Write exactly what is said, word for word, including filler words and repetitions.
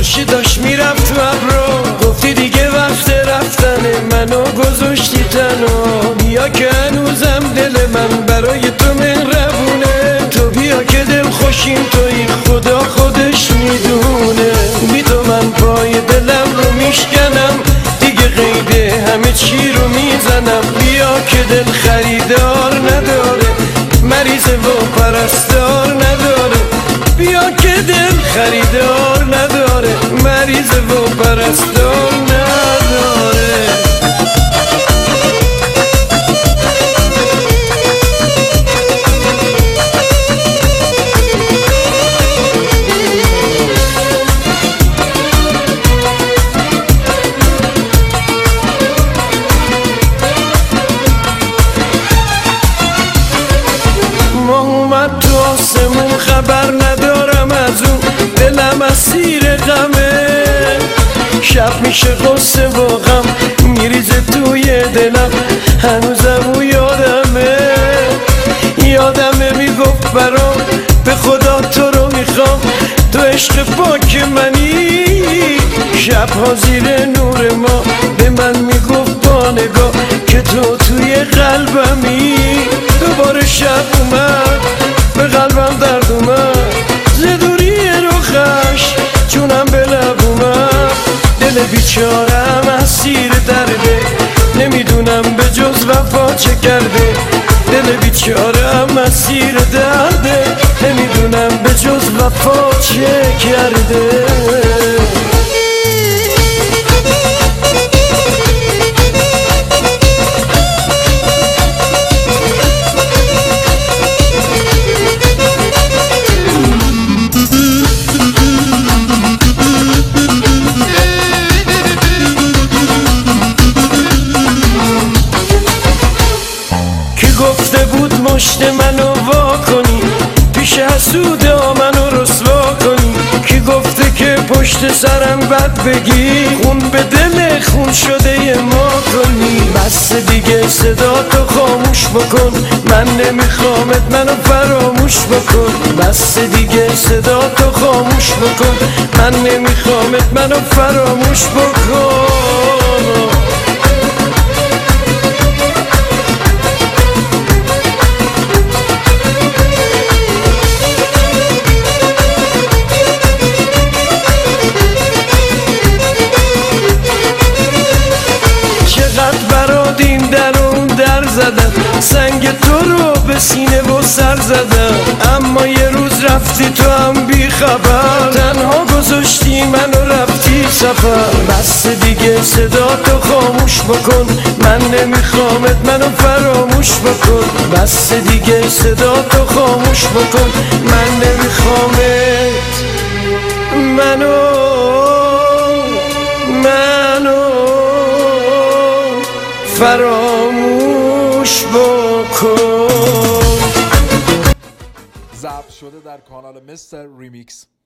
خوشی داشت میرفت تو ابرو، گفتی دیگه وقت رفتنه منو گذاشتی تنها. بیا که هنوزم دل من برای تو مهربونه، تو بیا که دل خوشیم توی خدا خودش میدونه. بی تو من پای دلم رو میشکنم دیگه، قید همه چی رو میزنم. بیا که دل خریدار نداره، مریض و پرستار نداره. بیا که دل خریدار نداره، مریض و پرستار نداره. تو آسمون خبر ندارم از اون، دلم اسیر غمه. شب میشه غصه و غم میریزه توی دلم، هنوزم او یادمه. یادمه میگفت برام به خدا تو رو میخوام، تو عشق پاک منی. شبها زیر نور ما به من میگفت با نگاه که تو توی قلبمی. دوباره شب اومد به قلبم درد اومد، زدوری روخش چونم به لب اومد. دل بیچارم اسیر درده، نمیدونم به جز وفا چه کرده. دل بیچارم اسیر درده، نمیدونم به جز وفا چه کرده. گفته بود مشت منو وا کنی، پیش حسودا منو رسوا کنی. کی گفته که پشت سرم بد بگی، خون به دل خون شده ما کنی. بس دیگه صدا تو خاموش بکن، من نمیخوامت منو فراموش بکن. بس دیگه صدا تو خاموش بکن، من نمیخوامت منو فراموش بکن. برات این در اون در زدم، سنگ تو رو به سینه و سر زدم. اما یه روز رفتی تو هم بی خبر، تنها گذاشتی منو رفتی سفر. بس دیگه صدا تو خاموش بکن، من نمیخوامت منو فراموش بکن. بس دیگه صدا تو خاموش بکن، من نمیخوامت منو منو فراموش بکن. ضبط شده در کانال مستر ریمیکس.